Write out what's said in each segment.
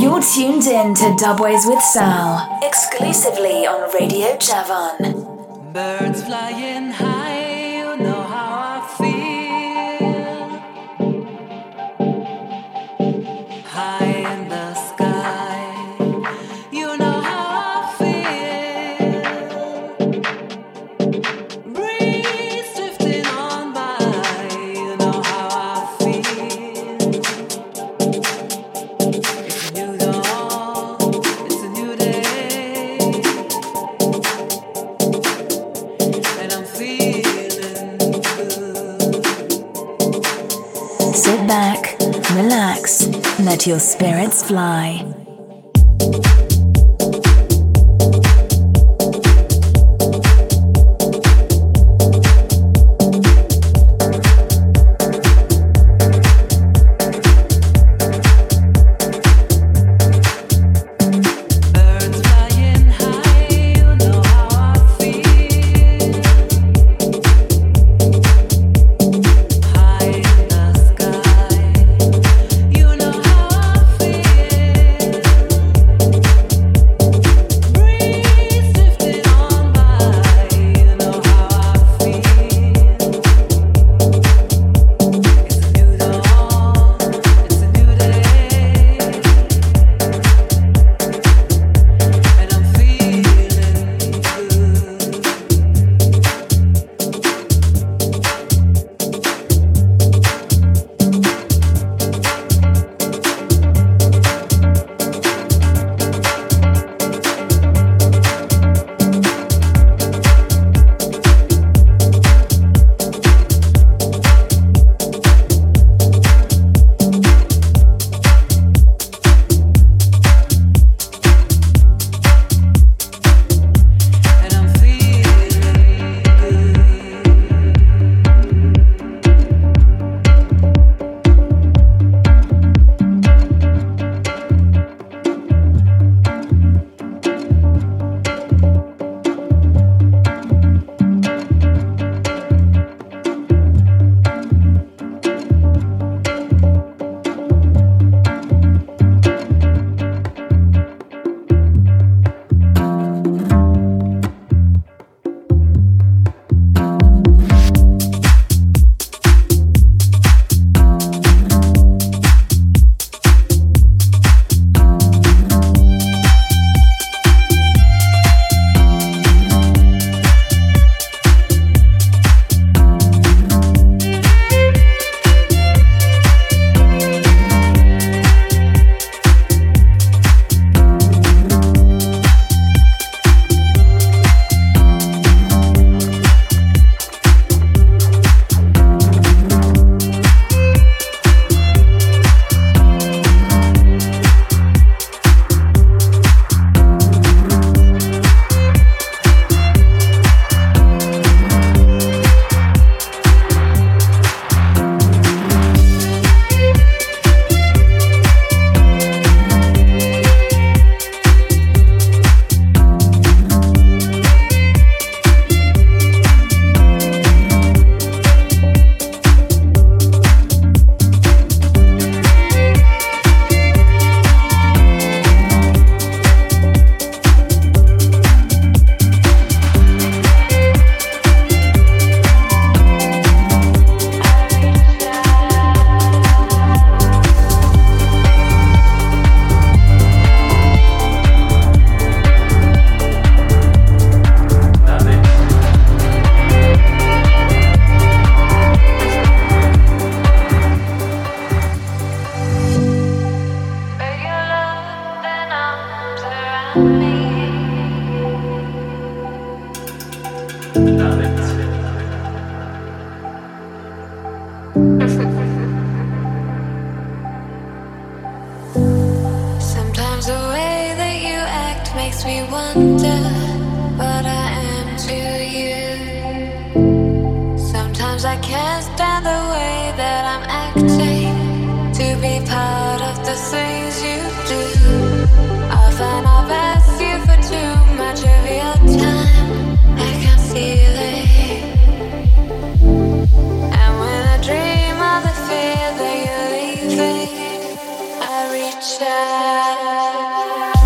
You're tuned in to Dubways with Sal, exclusively on Radio Javon. Birds flying high, you know how I feel. High in the sky, you know how I feel. Breeze drifting on by, you know how I feel. It's a new dawn, it's a new day, and I'm feeling good. Sit back, relax, let your spirits fly. Birds flying high, you know how I feel. High in the sky, you know how I feel. Breeze drifting on by, you know how I feel. It's a new dawn, it's a new day, and I'm feeling good. And I'm feeling Sometimes the way that you act makes me wonder what I am to you. Sometimes I can't stand the way that I'm acting to be part of the things you do. Often I've asked you for too much of your time. I can feel it. And when I dream of the fear that you're leaving, I reach reach out.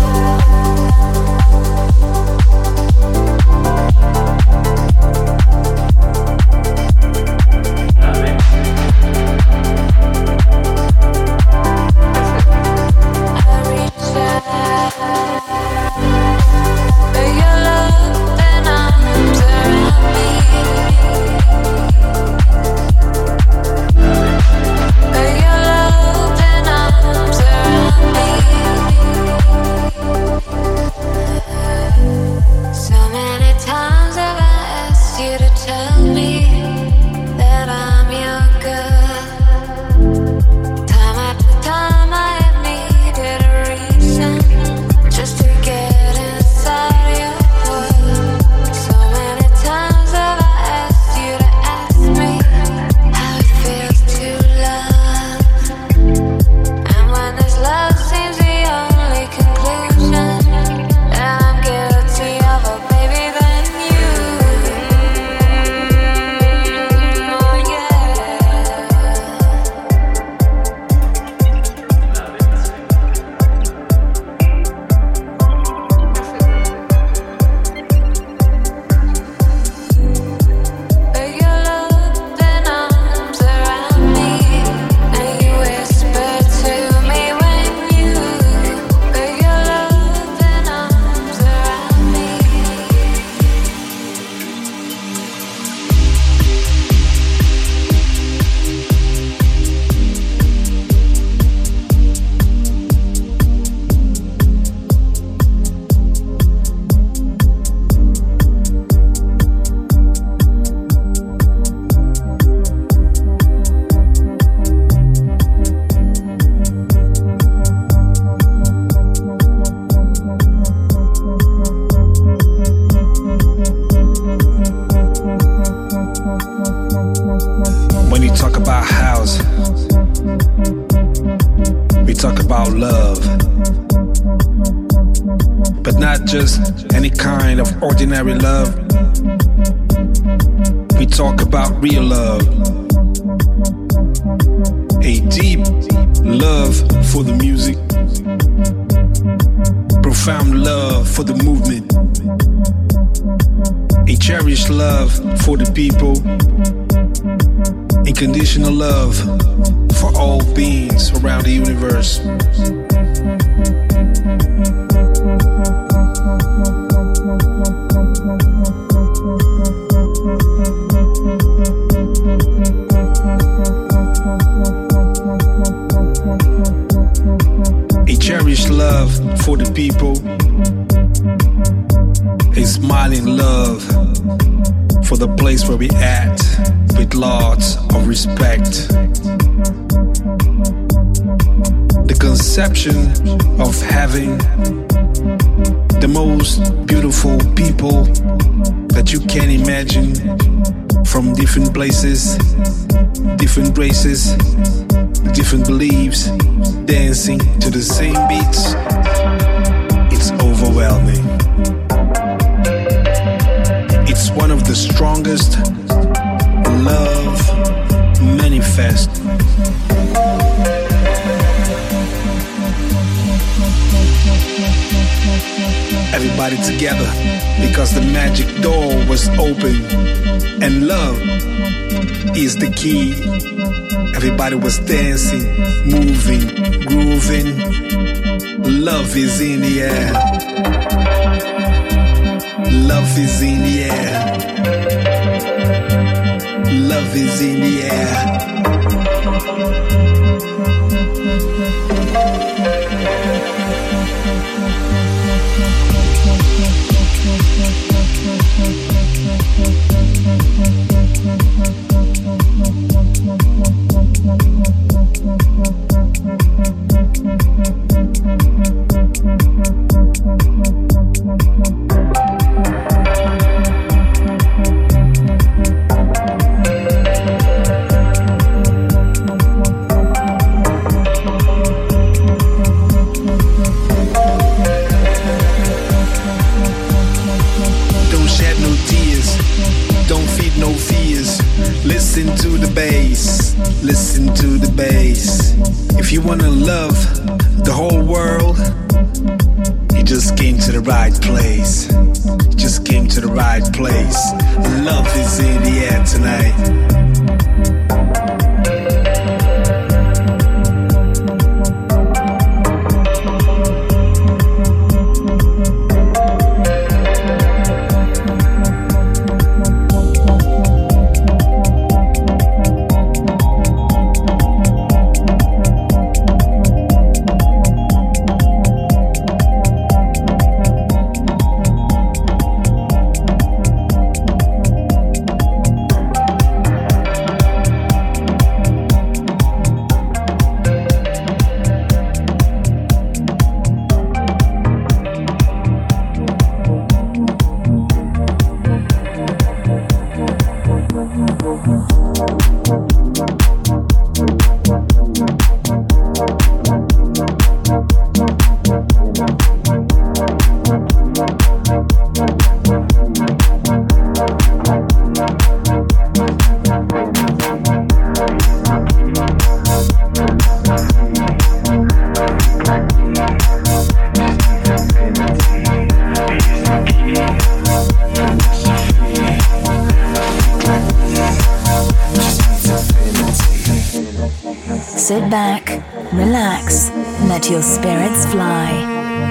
Just any kind of ordinary love. We talk about real love. A deep love for the music. Profound love for the movement. A cherished love for the people. Unconditional love for all beings around the universe. Love for the people, a smiling love for the place where we at, with lots of respect. The conception of having the most beautiful people that you can imagine, from different places, different races, different beliefs, dancing to the same beats. It's overwhelming. It's one of the strongest love manifest. Everybody together, because the magic door was open, and love is the key. Everybody was dancing, moving, grooving. Love is in the air. Love is in the air. Love is in the air. love the whole world, you just came to the right place. You just came to the right place. Love is in the air tonight. Sit back, relax, let your spirits fly.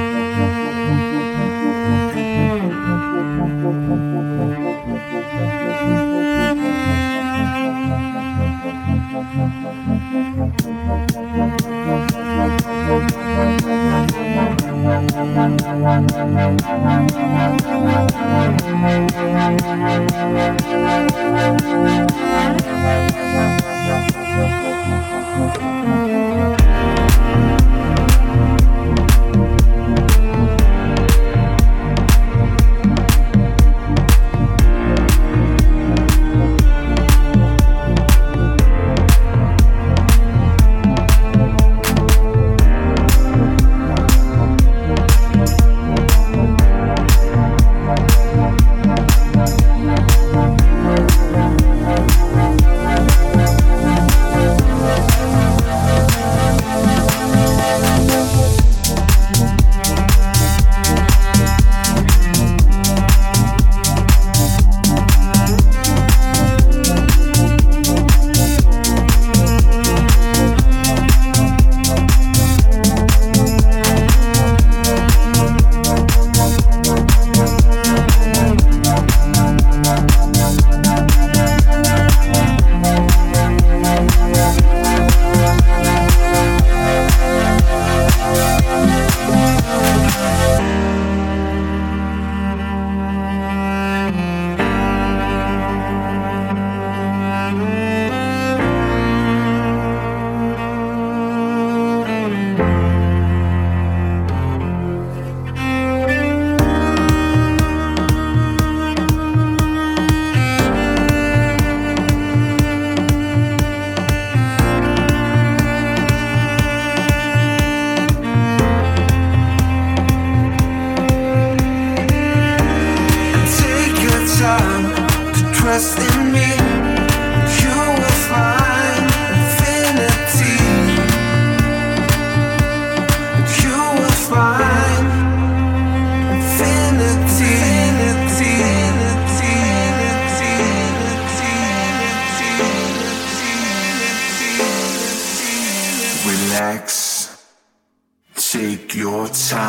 Take your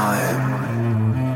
time.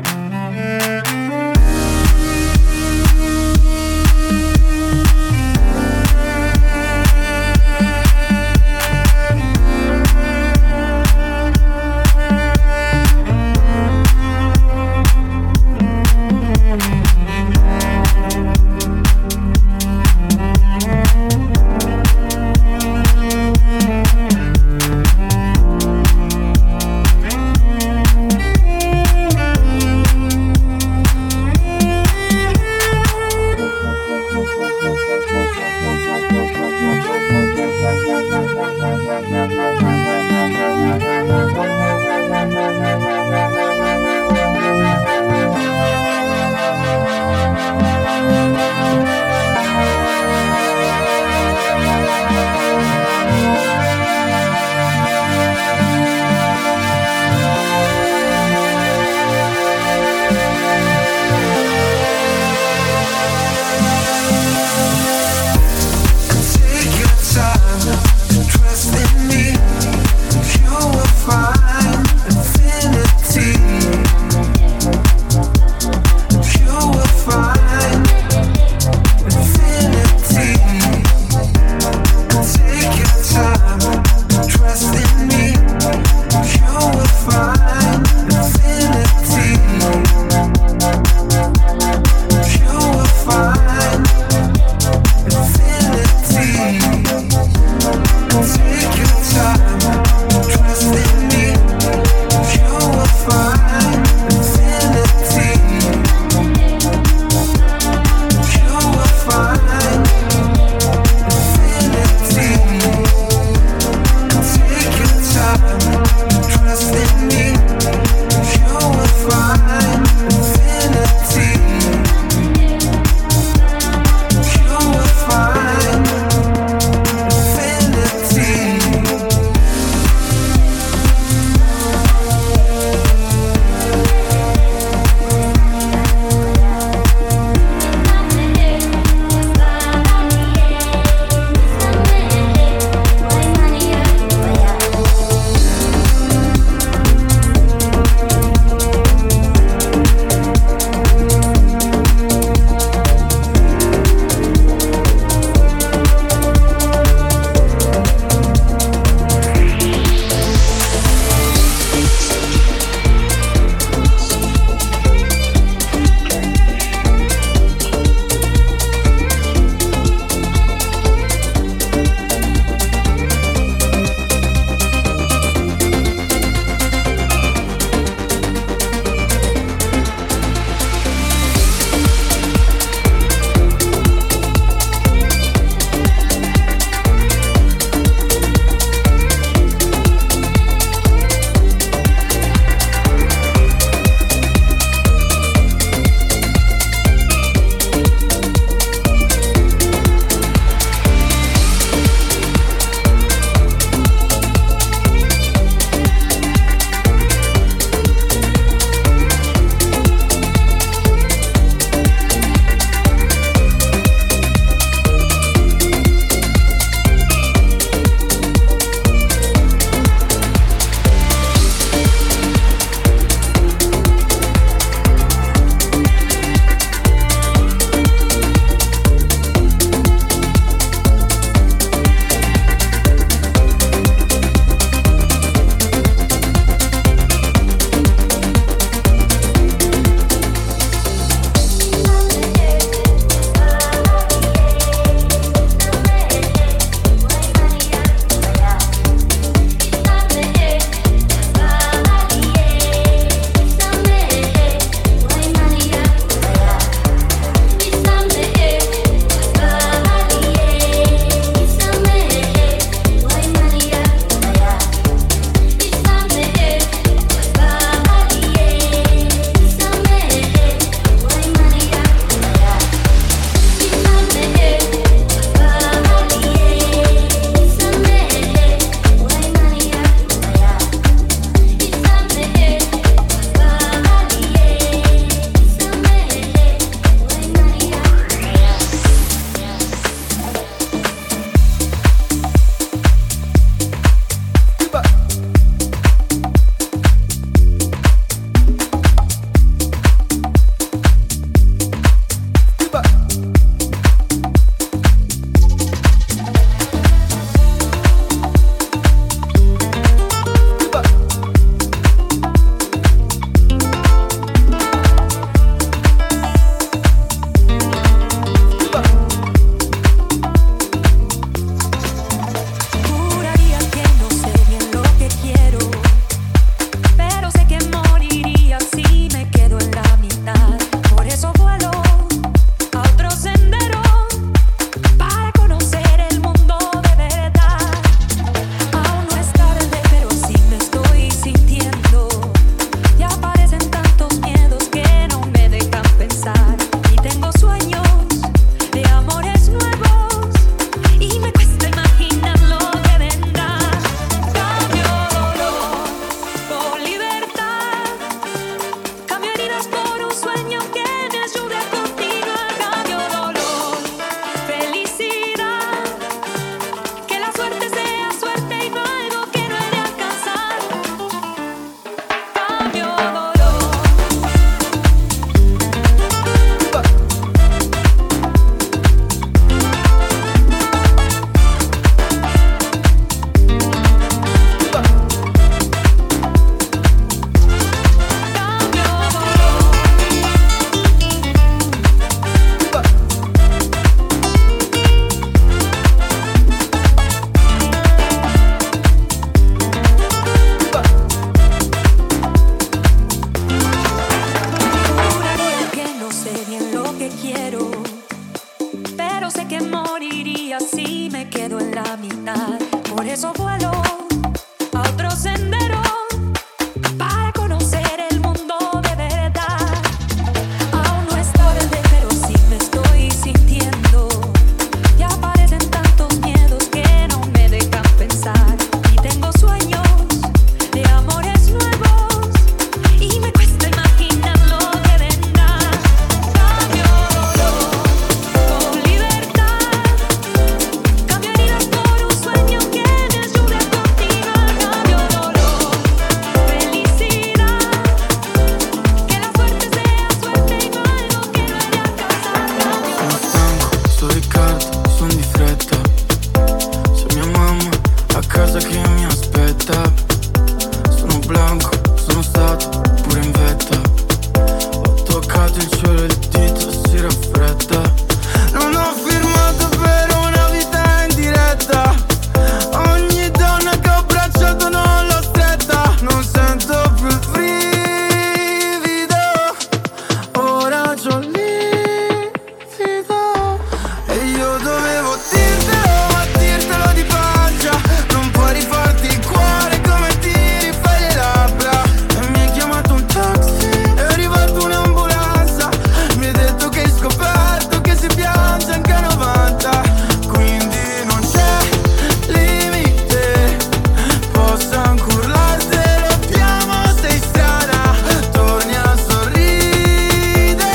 stanco, sono stato pure in vetta. Ho toccato il cielo e il dito si raffredda. Non ho firmato per una vita in diretta. Ogni donna che ho abbracciato non l'ho stretta. Non sento più il brivido, ora c'ho il livido. E io dovevo dirtelo, ma dirtelo di pancia. Non puoi rifarti il cuore come ti rifai le labbra. E mi hai chiamato un taxi, è arrivata un'ambulanza. Mi hai detto che hai scoperto che si piange anche a 90. Quindi non c'è limite, posso anche urlartelo, ti amo, sei strana. Torni a sorridere,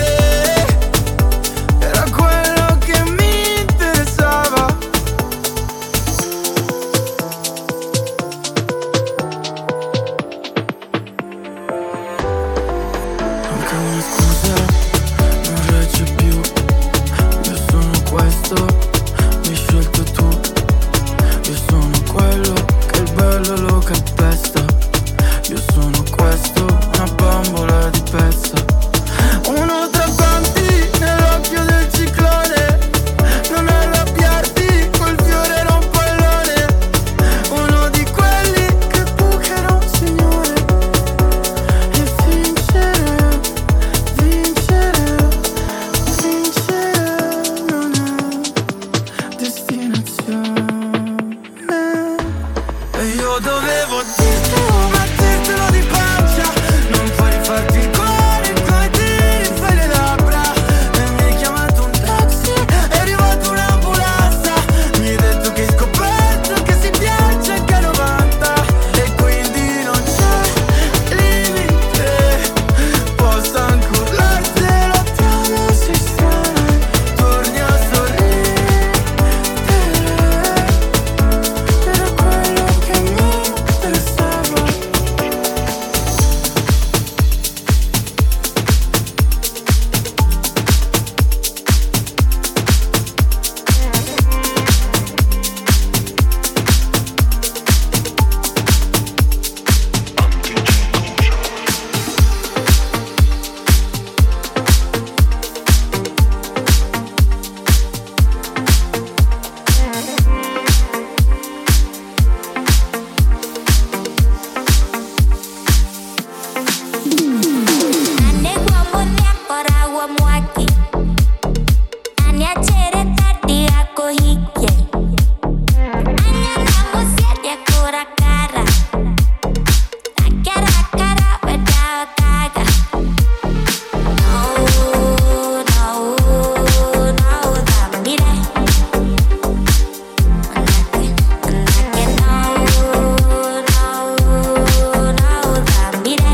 era quello che mi interessava. Anche una scusa non regge più. Io sono questo, mi hai scelto tu. Io sono quello che il bello lo calpesta. Io sono questo, una bambola di pezza. Uno tra tanti nell'occhio del ciclone. Non arrabbiarti, quel fiore era un pallone. Uno di quelli che bucherà un signore. E vincere, vincere, vincere non è destinazione. E io dovevo dirtelo, ma dirtelo di pancia. Non puoi rifarti il cuore come ti rifai le labbra. E mi hai chiamato un taxi, è arrivata un'ambulanza. Mi hai detto che hai scoperto che si piange anche a 90. E quindi non c'è limite, posso anche urlartelo, ti amo, sei strana. Torni a sorridere, era quello che mi interessava. Anegwa munia kora wa mwaki. Anya chere tati ako hike. Anya namu siya kora kara. Takara kara wadaw kaga. No, no, no, damire. Anake no, no, no, damire.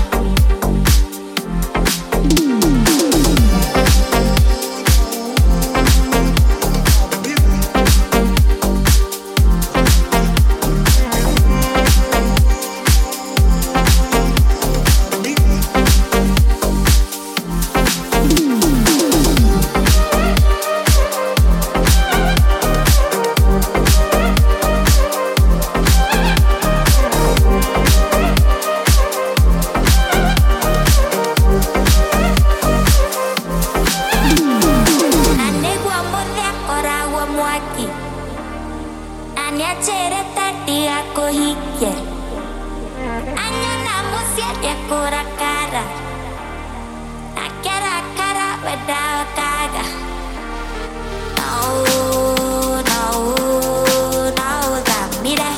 Anegwa munia kora wa mwaki. Anya chere tati ako hike. Anya namu siya kora kara. Takara kara wadaw kaga. No, no, no, damire.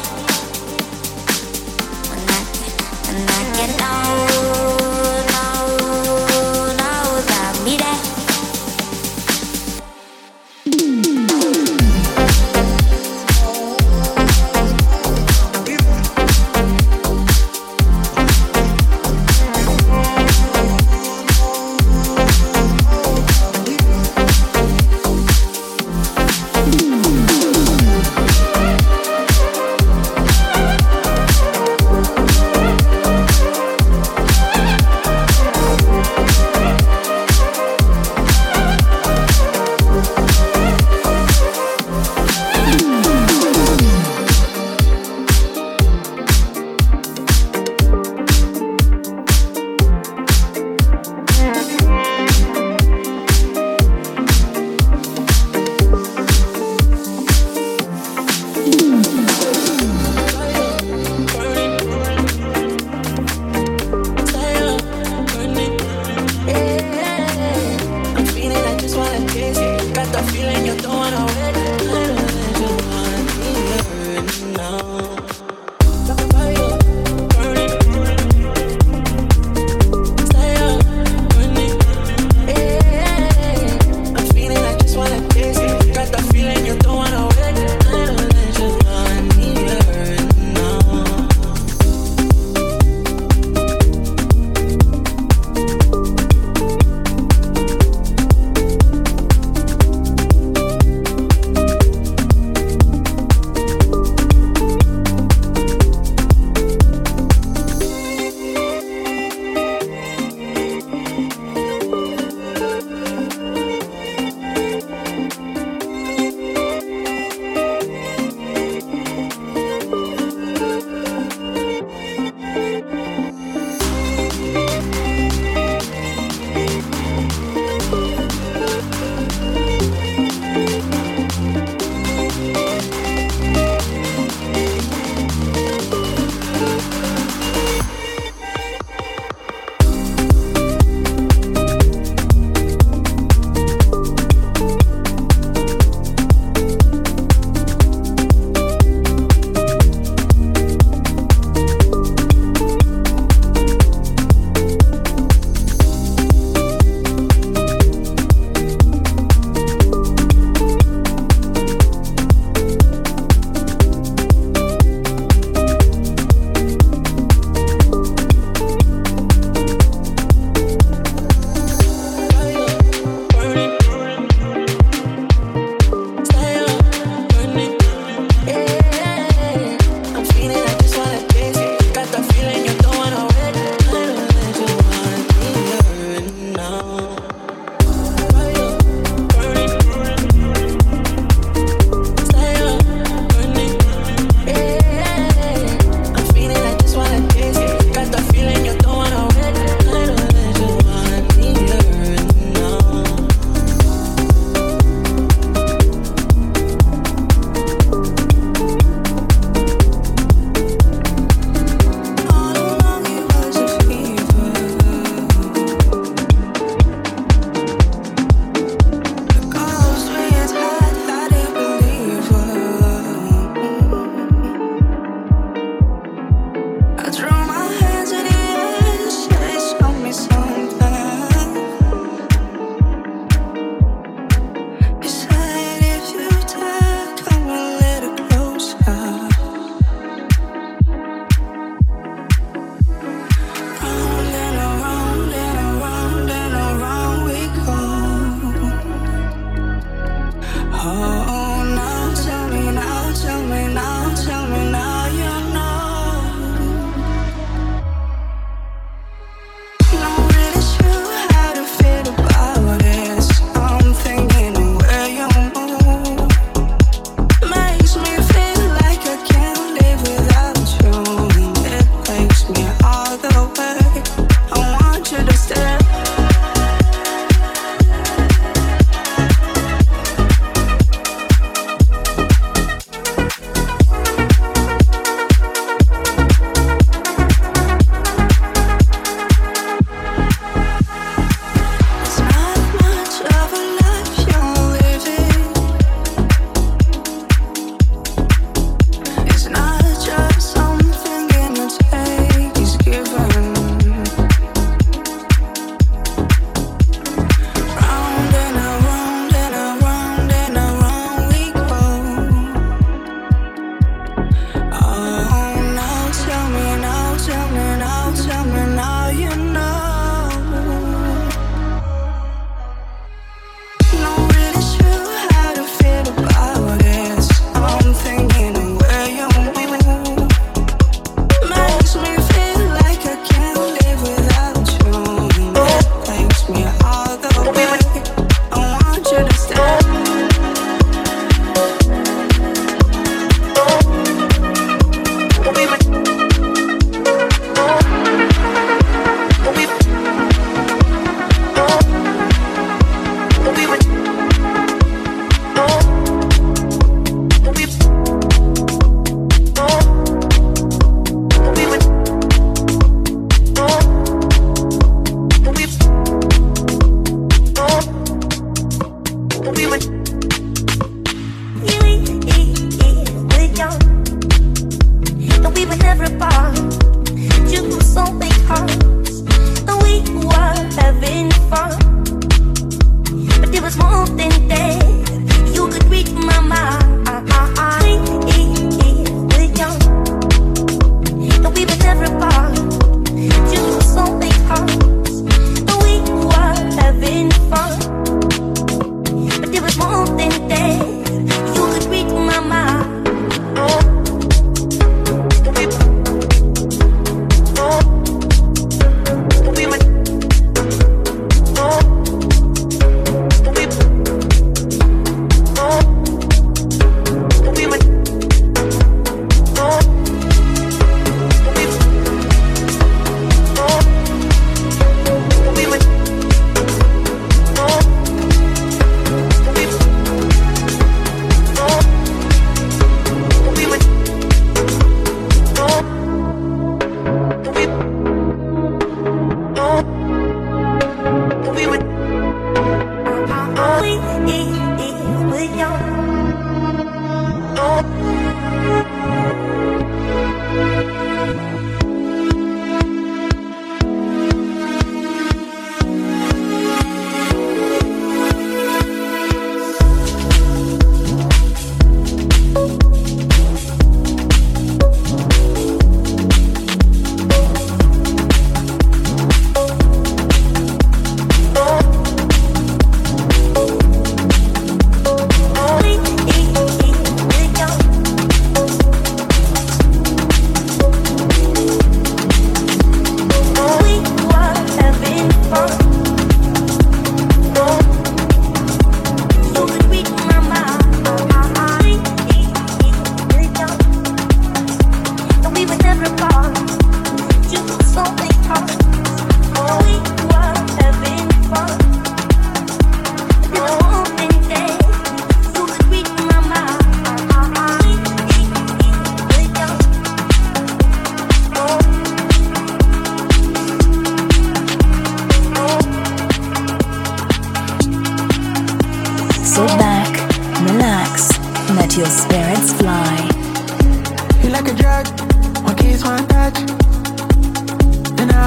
Anake no, no, no, damire.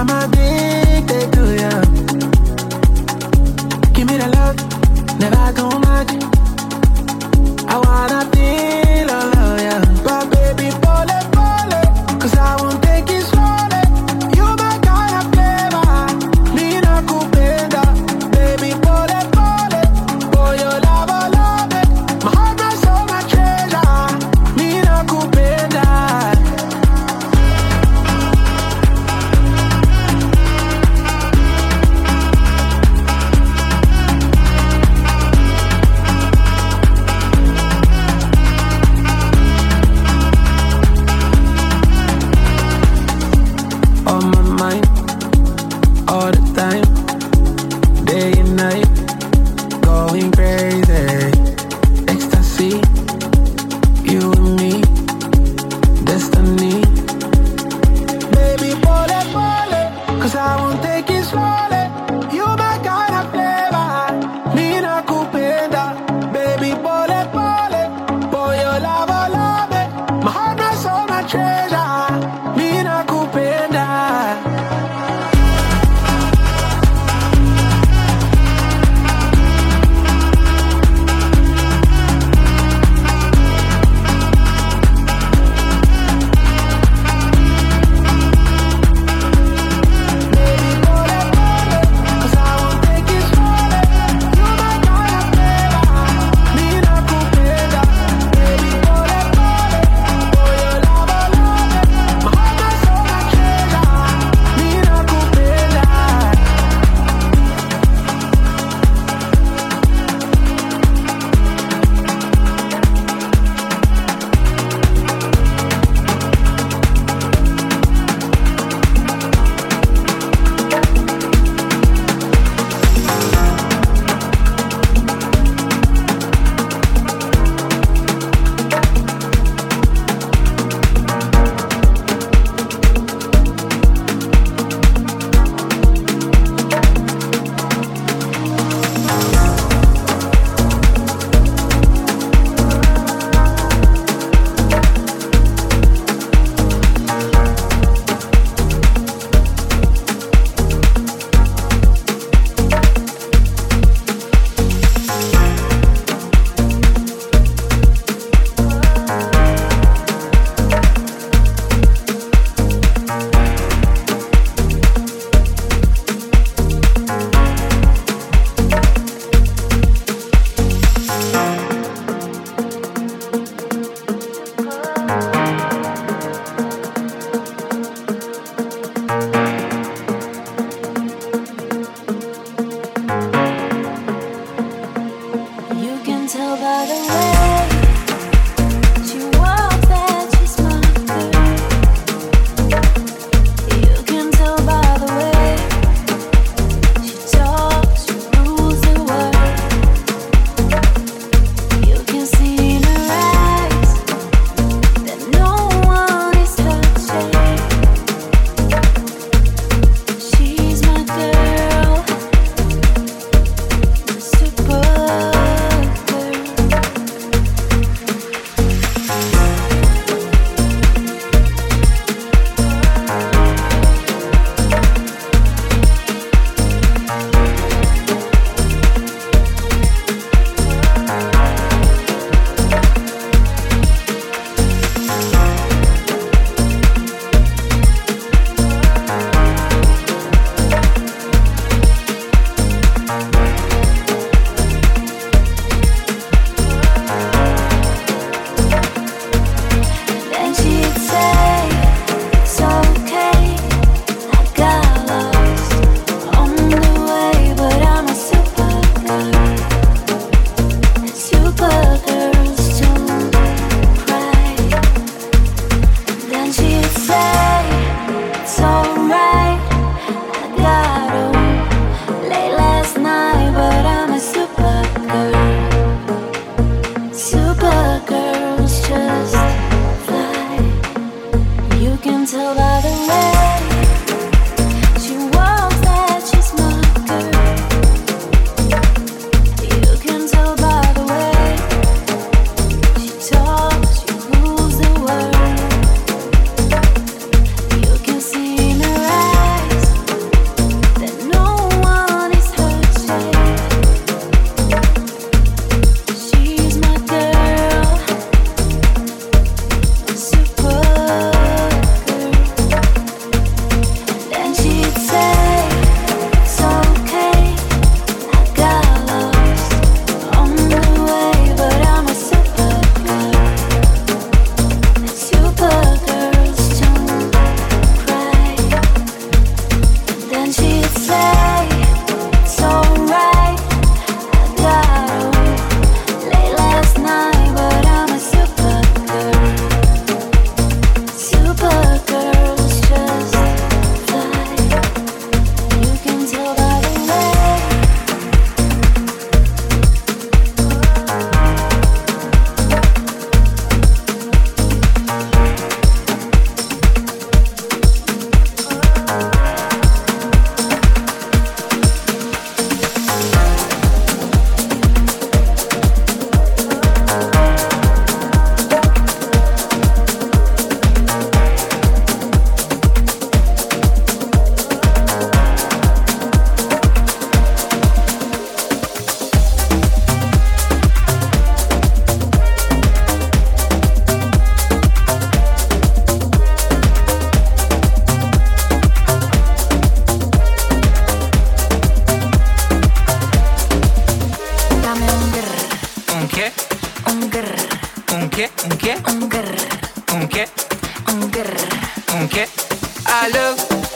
I'm addicted to you. Give me the love, never too much. I wanna feel all of you. But baby, pull it, 'cause I won't take it slowly. You my kind of flavor, Nina Kupenda. Baby, pull it, for your love, I love it. My heart has so much treasure, Nina Kupenda.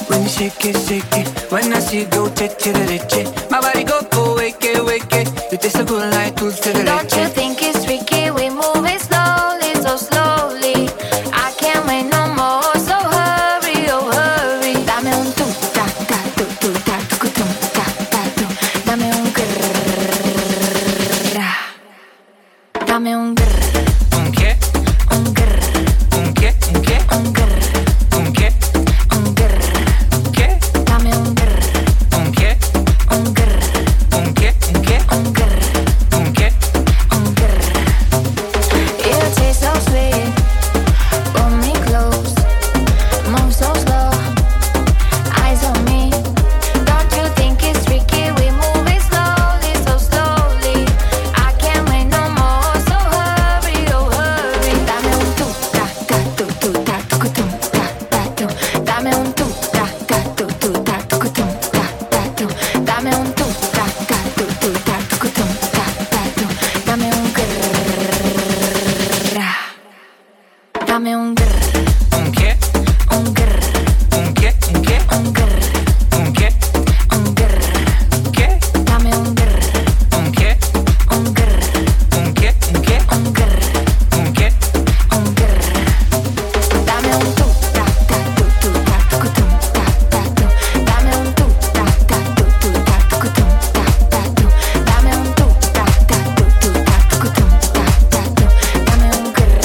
When you shake it, when I see you go che the leche. My body go wake it. You taste so good like dulce de leche. Don't you think it's tricky? We move it slowly, so slowly. I can't wait no more, so hurry, oh hurry. Dame un tu, ta ta tu tu ta tu tu ta ta tu. Dame un grrrr. Dame un grrr. Un che? Un grrr. Un che? Un che? Un grrr. Un che? Un grrr. Che? Dame un grrr. Un che? Un grrr. Un che? Un che? Un grrr. Un che? Un grrr. You taste so sweet. Pull me close. Move so slow. Eyes on me. Don't you think it's tricky? We move it slowly, so slowly. I can't wait no more, so hurry, oh hurry. Dame un tu, ta ta tu tu ta tu tu ta ta tu. Dame un tu, ta ta tu tu ta tu tu ta ta tu. Dame un tu, ta ta tu tu ta tu tu ta ta tu. Dame un grrrr. Dame un grrr. Un che? Un grrr. Un che? Un che? Un grrr. Un che? Un grrr. Che? Dame un grrr. Un che? Un grrr. Un che? Un che? Un grrr. Un che? Un grrr. Dame un tu, ta ta tu tu ta tu tu ta ta tu. Dame un tu, ta ta tu tu ta tu tu ta ta tu. Dame un tu, ta ta tu tu ta tu tu ta ta tu. Dame un grrr.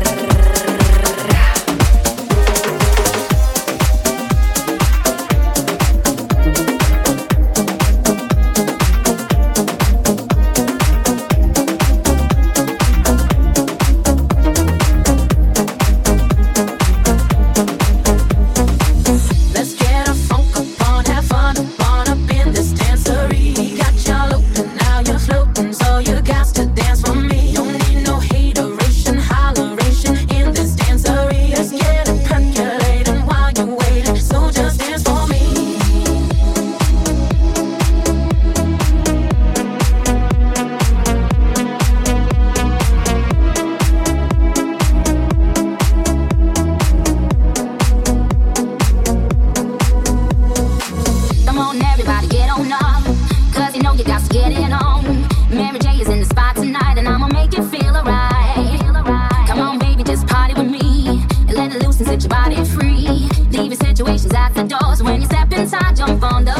Let's get a funk on, have fun up in this dancery. Got y'all open, now you're floating, so you got to dance for me. Don't need no hateration, holleration in this dancery. Let's get it percolating while you're waiting, so just dance for me. Come on, everybody, get on up. Cause you know you got to get it on. Mary J is in the spot tonight, and I'ma make you feel alright. Come on, baby, just party with me. And let it loose and set your body free. Leave your situations at the door. So when you step inside, jump on the